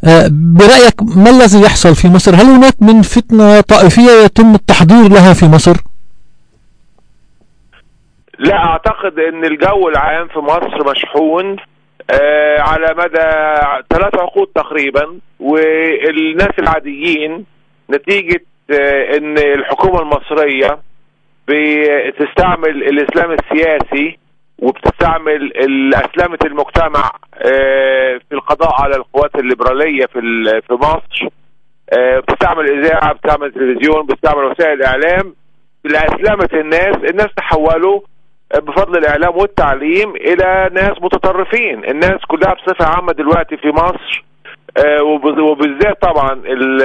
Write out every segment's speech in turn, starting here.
برأيك ما الذي يحصل في مصر؟ هل هناك من فتنة طائفية يتم التحضير لها في مصر؟ لا اعتقد ان الجو العام في مصر مشحون على مدى 3 عقود تقريبا، والناس العاديين نتيجة ان الحكومة المصرية بتستعمل الاسلام السياسي وبتستعمل اسلامة المجتمع في القضاء على القوات الليبرالية في مصر. بتستعمل اذاعة، بتستعمل تلفزيون، بتستعمل وسائل اعلام لاسلامة الناس تحولوا بفضل الاعلام والتعليم الى ناس متطرفين. الناس كلها بصفة عامة دلوقتي في مصر وبالذات طبعا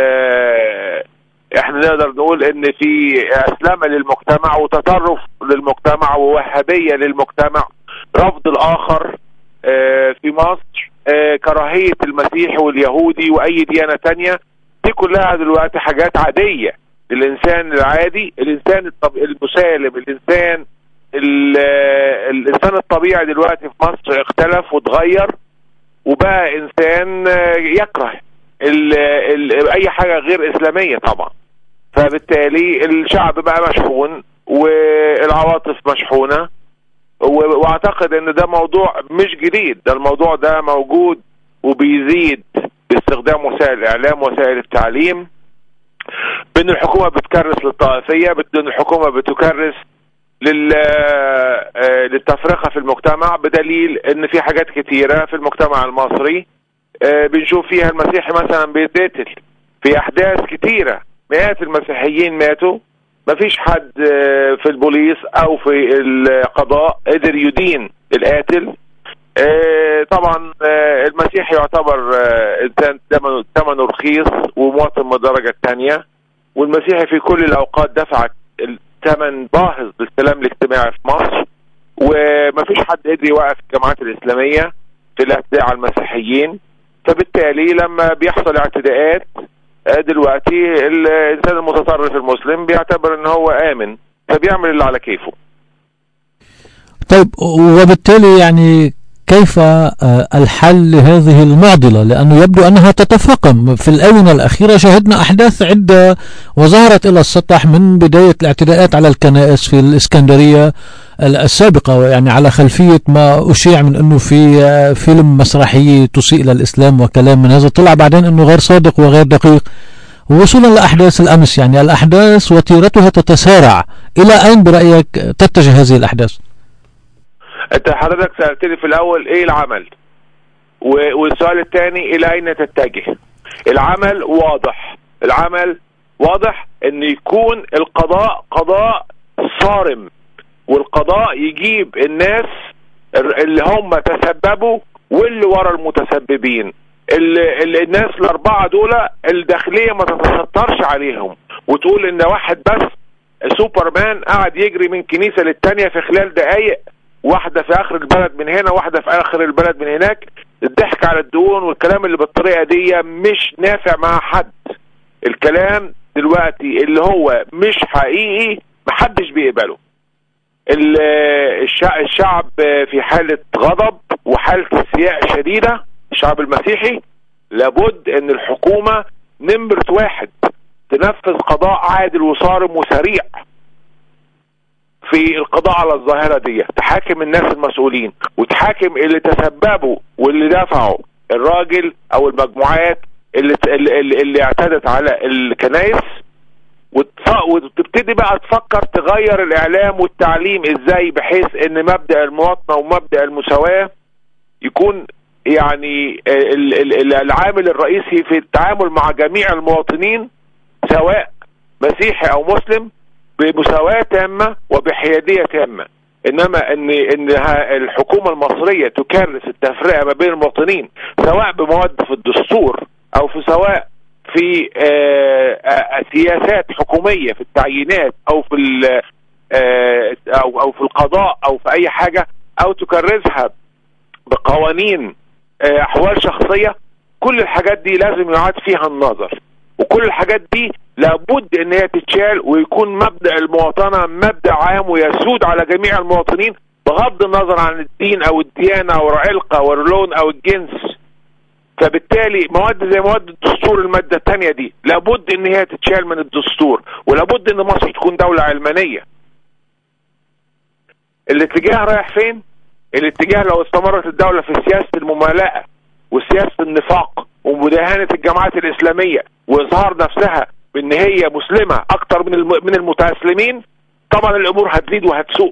احنا نقدر نقول ان في اسلامة للمجتمع وتطرف للمجتمع ووهابية للمجتمع، رفض الاخر في مصر، كراهية المسيحي واليهودي واي ديانة تانية. دي كلها دلوقتي حاجات عادية للانسان العادي، الانسان المسالم، الانسان الطبيعي دلوقتي في مصر اختلف وتغير وبقى انسان يكره اي حاجة غير اسلامية طبعا. فبالتالي الشعب بقى مشحون والعواطف مشحونة، واعتقد ان ده موضوع مش جديد، ده الموضوع ده موجود وبيزيد باستخدام وسائل الاعلام وسائل التعليم، بان الحكومة بتكرس للطائفية، بان الحكومة بتكرس للتفرقة في المجتمع، بدليل ان في حاجات كتيرة في المجتمع المصري بنشوف فيها المسيحي مثلا بيتقتل في احداث كتيرة، مئات المسيحيين ماتوا، مفيش حد في البوليس او في القضاء قدر يدين القاتل. طبعا المسيحي يعتبر انسان ثمنه رخيص ومواطن من الدرجة الثانية، والمسيحي في كل الاوقات دفع ثمن باهظ للسلام الاجتماعي في مصر، ومفيش حد قدر يوقف الجماعات الاسلامية في الاعتداء على المسيحيين. فبالتالي لما بيحصل اعتداءات دلوقتي الانسان المتطرف المسلم بيعتبر ان هو امن فبيعمل اللي على كيفه. طيب، وبالتالي يعني كيف الحل لهذه المعضلة؟ لأنه يبدو أنها تتفاقم. في الآونة الأخيرة شهدنا أحداث عدة وظهرت إلى السطح، من بداية الاعتداءات على الكنائس في الإسكندرية السابقة، يعني على خلفية ما أشيع من أنه في فيلم مسرحي تسيء إلى الإسلام وكلام من هذا، طلع بعدين أنه غير صادق وغير دقيق، ووصولا لأحداث الأمس. يعني الأحداث وتيرتها تتسارع، إلى أين برأيك تتجه هذه الأحداث؟ انت حضرتك سألتني في الاول ايه العمل، والسؤال الثاني الى اين تتجه. العمل واضح ان يكون القضاء قضاء صارم، والقضاء يجيب الناس اللي هم تسببوا واللي ورا المتسببين. الناس الاربعة دول الداخلية ما تتسترش عليهم وتقول ان واحد بس سوبرمان قاعد يجري من كنيسة للتانية في خلال دقايق، واحدة في اخر البلد من هنا واحدة في اخر البلد من هناك. الضحك على الدهون والكلام اللي بالطريقة دي مش نافع مع حد. الكلام دلوقتي اللي هو مش حقيقي محدش بيقبله. الشعب في حالة غضب وحالة استياء شديدة. الشعب المسيحي لابد ان الحكومة نمرة 1 تنفذ قضاء عادل وصارم وسريع في القضاء على الظاهرة دي، تحاكم الناس المسؤولين وتحاكم اللي تسببوا واللي دفعوا، الراجل او المجموعات اللي اعتدت على الكنائس، وتبتدي بقى تفكر تغير الاعلام والتعليم ازاي بحيث ان مبدأ المواطنة ومبدأ المساواة يكون يعني العامل الرئيسي في التعامل مع جميع المواطنين سواء مسيحي او مسلم بمساواة تامة وبحيادية تامة. انما ان الحكومة المصرية تكرس التفرقة ما بين المواطنين سواء بمواد في الدستور او سواء في سياسات حكومية في التعيينات او في او في القضاء او في اي حاجة، او تكرسها بقوانين احوال شخصية. كل الحاجات دي لازم يعاد فيها النظر، وكل الحاجات دي لابد ان هي تتشال، ويكون مبدأ المواطنة مبدأ عام ويسود على جميع المواطنين بغض النظر عن الدين او الديانة او العلقة او اللون او الجنس. فبالتالي مواد زي مواد الدستور المادة الثانية دي لابد ان هي تتشال من الدستور، ولابد ان مصر تكون دولة علمانية. الاتجاه رايح فين؟ الاتجاه لو استمرت الدولة في سياسة الممالاة وسياسة النفاق ومداهنة الجماعات الإسلامية وإظهار نفسها بأن هي مسلمة أكتر من المتأسلمين، طبعا الأمور هتزيد وهتسوء.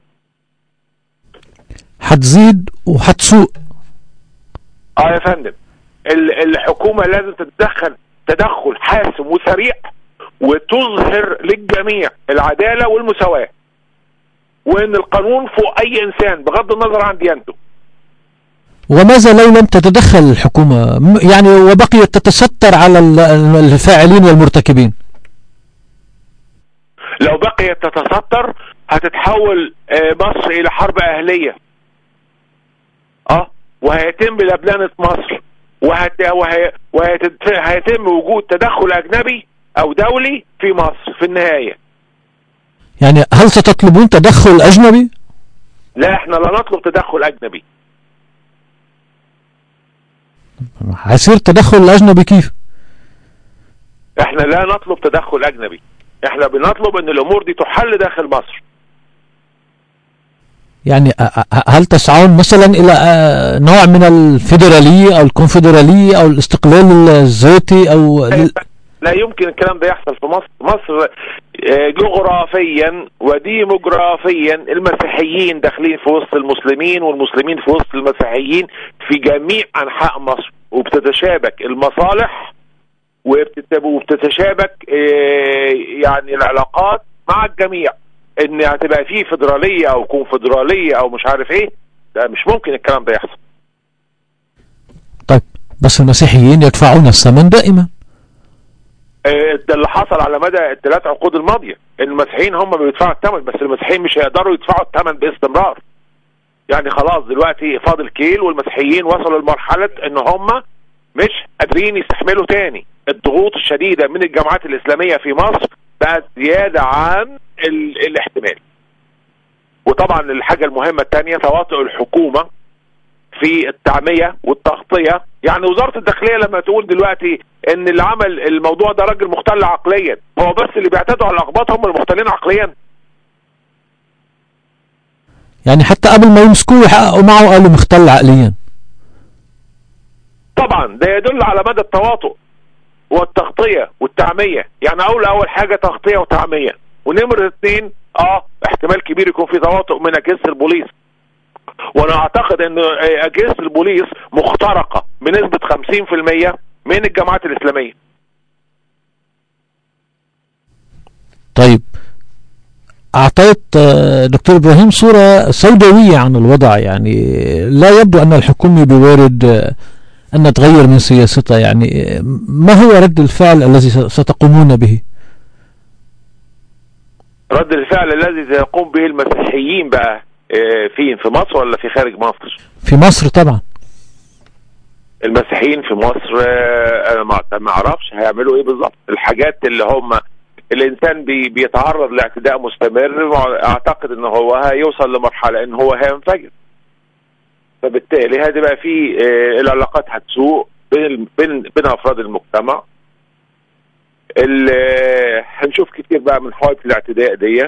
هتزيد وهتسوء. يا فندم، الحكومة لازم تتدخل تدخل حاسم وسريع وتظهر للجميع العدالة والمساواة، وان القانون فوق اي انسان بغض النظر عن ديانته. وماذا لو لم تتدخل الحكومة يعني وبقيت تتستر على الفاعلين والمرتكبين؟ لو بقيت تتستر هتتحول مصر الى حرب اهلية، وهيتم لبلانة مصر، وهيتم وجود تدخل اجنبي او دولي في مصر في النهاية. يعني هل ستطلبون تدخل أجنبي؟ لا، احنا لا نطلب تدخل أجنبي. هيصير تدخل أجنبي كيف؟ احنا لا نطلب تدخل أجنبي، احنا بنطلب ان الأمور دي تحل داخل مصر. يعني هل تسعون مثلا إلى نوع من الفيدرالية أو الكونفدرالية أو الاستقلال الذاتي أو لا يمكن الكلام ده يحصل في مصر. مصر جغرافيا وديموغرافيا المسيحيين داخلين في وسط المسلمين والمسلمين في وسط المسيحيين في جميع أنحاء مصر، وبتتشابك المصالح وبتتشابك يعني العلاقات مع الجميع. ان هتبقى فيه فيدرالية او كونفدرالية او مش عارف ايه، ده مش ممكن الكلام ده يحصل. طيب بس المسيحيين يدفعون الثمن دائما. ده اللي حصل على مدى ال3 عقود الماضية، المسيحيين هم بيدفعوا الثمن، بس المسيحيين مش هيقدروا يدفعوا الثمن باستمرار. يعني خلاص دلوقتي فاضل كيل، والمسيحيين وصلوا لمرحلة ان هم مش قادرين يستحملوا تاني الضغوط الشديدة من الجماعات الإسلامية في مصر، بقت زيادة عن الاحتمال. وطبعا الحاجة المهمة الثانية تواطؤ الحكومة في التعمية والتغطية. يعني وزارة الداخلية لما تقول دلوقتي ان اللي عمل الموضوع ده راجل مختل عقليا، هو بس اللي بيعتدوا على الأقباط هم المختلين عقليا. يعني حتى قبل ما يمسكوه يحققوا معه قالوا مختل عقليا. طبعا ده يدل على مدى التواطؤ والتغطية والتعمية. يعني اول حاجة تغطية وتعمية، ونمرة 2 احتمال كبير يكون في تواطؤ من أجهزة البوليس. وانا اعتقد ان اجهزة البوليس مخترقة بنسبة 50% من الجماعات الاسلامية. طيب اعطيت دكتور ابراهيم صورة سوداوية عن الوضع، يعني لا يبدو ان الحكومة بوارد ان تغير من سياستها. يعني ما هو رد الفعل الذي ستقومون به؟ رد الفعل الذي سيقوم به المسيحيين بقى فين؟ في مصر ولا في خارج مصر؟ في مصر طبعا. المسيحيين في مصر انا ما اعرفش هيعملوا ايه بالظبط. الحاجات اللي هم الانسان بيتعرض لاعتداء مستمر، اعتقد ان هو هيوصل لمرحلة ان هو هينفجر. فبالتالي هتبقى في العلاقات هتسوء بين افراد المجتمع. هنشوف كتير بقى من حوادث الاعتداء دي.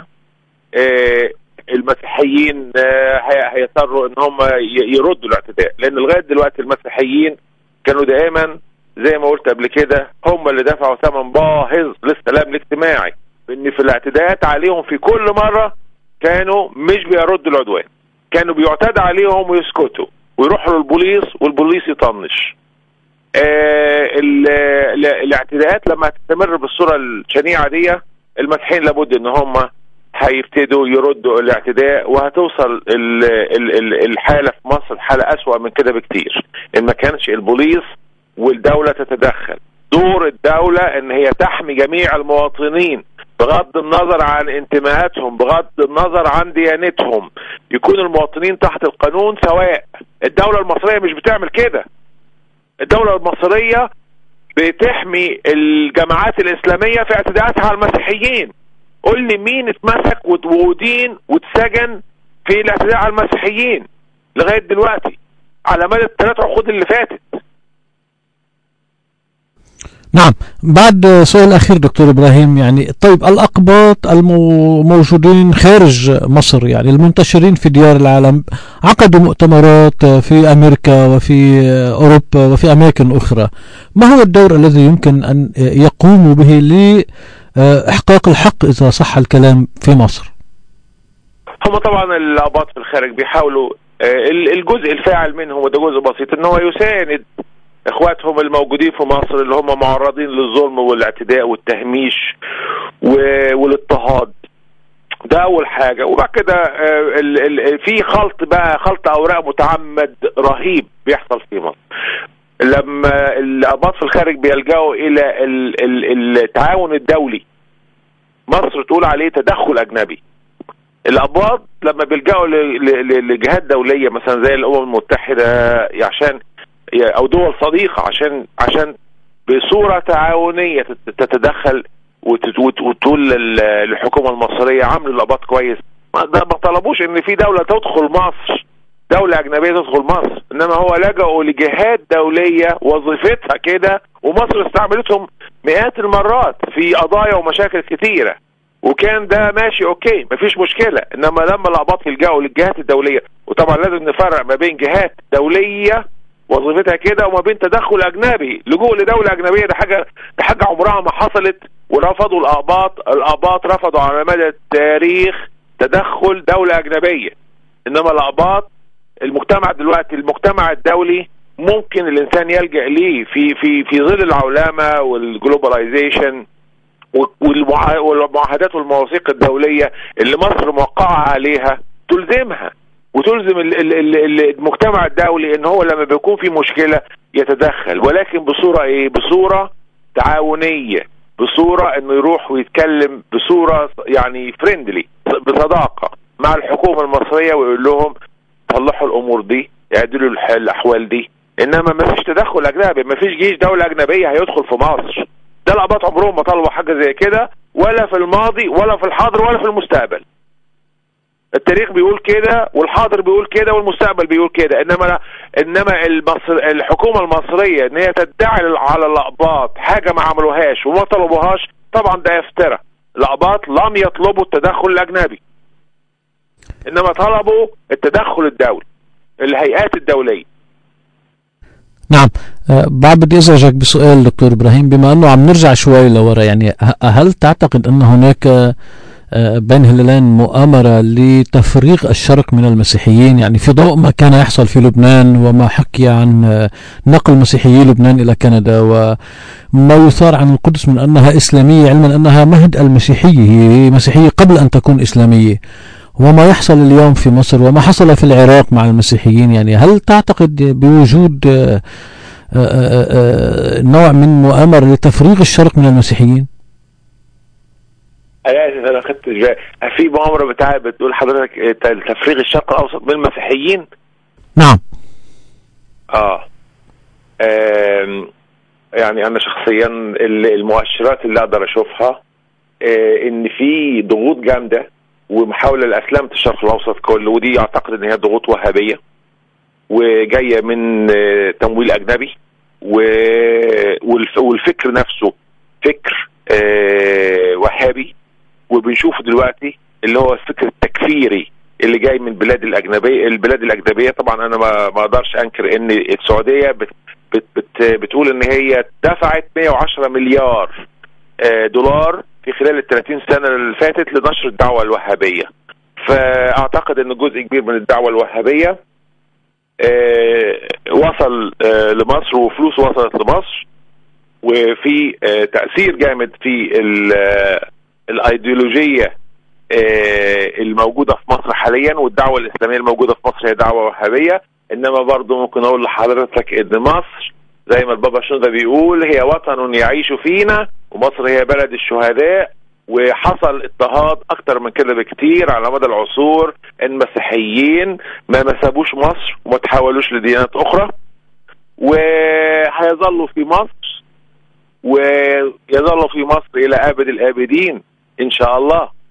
المسيحيين هيضطروا ان هم يردوا الاعتداء، لان لغايه دلوقتي المسيحيين كانوا دائما زي ما قلت قبل كده هم اللي دفعوا ثمن باهظ للسلام الاجتماعي، بان في الاعتداءات عليهم في كل مره كانوا مش بيردوا العدوان، كانوا بيعتدى عليهم ويسكتوا ويروحوا للبوليس والبوليس يطنش. الاعتداءات لما هتستمر بالصوره الشنيعه دي، المسيحيين لابد ان هم هيبتدوا يردوا الاعتداء، وهتوصل الحالة في مصر حالة أسوأ من كده بكتير إن ما كانش البوليس والدولة تتدخل. دور الدولة إن هي تحمي جميع المواطنين بغض النظر عن انتماءاتهم، بغض النظر عن ديانتهم، يكون المواطنين تحت القانون سواء. الدولة المصرية مش بتعمل كده. الدولة المصرية بتحمي الجماعات الإسلامية في اعتداءاتها على المسيحيين. قول لي مين اتمسك ودين واتسجن في الاعتداء على المسيحيين لغاية دلوقتي على مدى ال3 عقود اللي فاتت؟ نعم. بعد سؤال أخير دكتور إبراهيم، يعني طيب الأقباط الموجودين خارج مصر، يعني المنتشرين في ديار العالم، عقدوا مؤتمرات في أمريكا وفي أوروبا وفي أماكن أخرى، ما هو الدور الذي يمكن أن يقوموا به لإحقاق الحق إذا صح الكلام في مصر؟ هم طبعا الأقباط في الخارج بيحاولوا، الجزء الفاعل منهم وده جزء بسيط، ان هو يساند اخواتهم الموجودين في مصر اللي هم معرضين للظلم والاعتداء والتهميش والاضطهاد. ده اول حاجة. وبعد كده في خلط اوراق متعمد رهيب بيحصل في مصر. لما الأقباط في الخارج بيلجأوا الى التعاون الدولي، مصر تقول عليه تدخل اجنبي. الأقباط لما بيلجأوا لجهات دولية مثلا زي الأمم المتحدة عشان او دول صديقة عشان بصورة تعاونية تتدخل وتقول للحكومة المصرية عامل الأقباط كويس، ما طلبوش ان في دولة تدخل مصر، دولة اجنبية تدخل مصر، انما هو لجأوا لجهات دولية وظيفتها كده، ومصر استعملتهم مئات المرات في قضايا ومشاكل كتيرة، وكان ده ماشي اوكي مفيش مشكلة. انما لما الأقباط يلجأوا للجهات الدولية، وطبعا لازم نفرق ما بين جهات دولية وظيفتها كده وما بين تدخل اجنبي. لجوء لدولة اجنبية ده حاجة عمرها ما حصلت، ورفضوا الأقباط رفضوا على مدى التاريخ تدخل دولة اجنبية. انما الأقباط المجتمع الدولي ممكن الانسان يلجأ ليه في ظل العولمة والجلوباليزيشن والمعاهدات والمواثيق الدولية اللي مصر موقعة عليها، تلزمها وتلزم المجتمع الدولي ان هو لما بيكون في مشكلة يتدخل، ولكن بصورة ايه؟ بصورة تعاونية، بصورة انه يروح ويتكلم بصورة يعني فريندلي، بصداقة مع الحكومة المصرية، ويقول لهم صلحوا الامور دي، يعدلوا الاحوال دي. انما ما فيش تدخل اجنبي، ما فيش جيش دولة اجنبية هيدخل في مصر. ده الأقباط عمرهم ما طلبوا حاجة زي كده، ولا في الماضي ولا في الحاضر ولا في المستقبل. التاريخ بيقول كده، والحاضر بيقول كده، والمستقبل بيقول كده. انما الحكومة المصرية ان هي تدعي على الأقباط حاجة ما عملوهاش وما طلبوهاش، طبعا ده يفترى. الأقباط لم يطلبوا التدخل الأجنبي، انما طلبوا التدخل الدولي، الهيئات الدولية. نعم. بعد بدي ازعجك بسؤال دكتور ابراهيم، بما انه عم نرجع شوي لورا، يعني هل تعتقد ان هناك بين هلالين مؤامرة لتفريغ الشرق من المسيحيين، يعني في ضوء ما كان يحصل في لبنان وما حكي عن نقل مسيحيي لبنان إلى كندا، وما يثار عن القدس من أنها إسلامية، علما أنها مهد المسيحية، هي مسيحية قبل أن تكون إسلامية، وما يحصل اليوم في مصر وما حصل في العراق مع المسيحيين، يعني هل تعتقد بوجود نوع من مؤامرة لتفريغ الشرق من المسيحيين؟ انا خدت في مؤامرة بتقول حضرتك تفريغ الشرق الاوسط من المسيحيين؟ نعم. يعني انا شخصيا المؤشرات اللي اقدر اشوفها ان في ضغوط جامدة ومحاولة لأسلامة الشرق الاوسط كله، ودي اعتقد ان هي ضغوط وهابية وجاية من تمويل اجنبي، والفكر نفسه فكر وهابي، وبنشوفه دلوقتي اللي هو الفكر التكفيري اللي جاي من البلاد الأجنبية. طبعا أنا ما أقدرش أنكر إن السعودية بتقول إن هي دفعت 110 مليار دولار في خلال 30 سنة اللي فاتت لنشر الدعوة الوهابية. فأعتقد إن جزء كبير من الدعوة الوهابية وصل لمصر، وفلوس وصلت لمصر، وفي تأثير جامد في الأيديولوجية الموجودة في مصر حاليا، والدعوة الإسلامية الموجودة في مصر هي دعوة وهابية. إنما برضو ممكن أقول لحضرتك إن مصر زي ما البابا شنودة بيقول هي وطن يعيش فينا، ومصر هي بلد الشهداء، وحصل اضطهاد أكتر من كده بكتير على مدى العصور. المسيحيين ما سابوش مصر وما تحولوش لديانات أخرى، وهيظلوا في مصر، ويظلوا في مصر إلى أبد الآبدين إن شاء الله.